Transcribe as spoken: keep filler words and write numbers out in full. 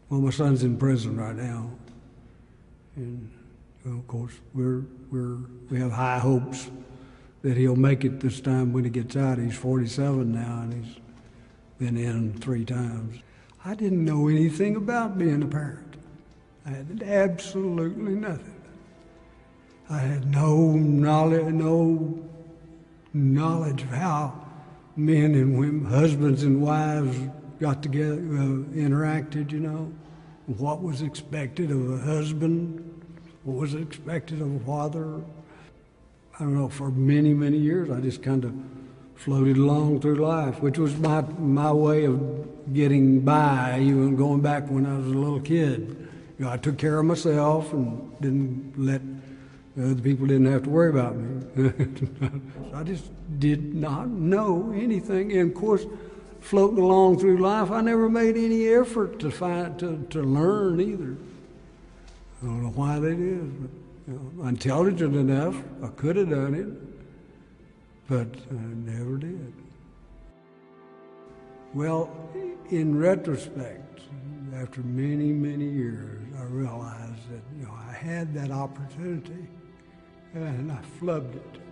Well, my son's in prison right now, and well, of course we're we're we have high hopes that he'll make it this time when he gets out. He's forty-seven now, and he's been in three times. I didn't know anything about being a parent. I had absolutely nothing. I had no knowledge, no knowledge of how men and women, husbands and wives got together, uh, interacted, you know, what was expected of a husband, what was expected of a father. I don't know, for many, many years, I just kind of floated along through life, which was my, my way of getting by, even going back when I was a little kid. You know, I took care of myself and didn't let other people didn't have to worry about me. So I just did not know anything. And of course, floating along through life, I never made any effort to find to, to learn either. I don't know why that is, but you know, intelligent enough, I could have done it, but I never did. Well, in retrospect, after many, many years, I realized that you know I had that opportunity, and I flubbed it.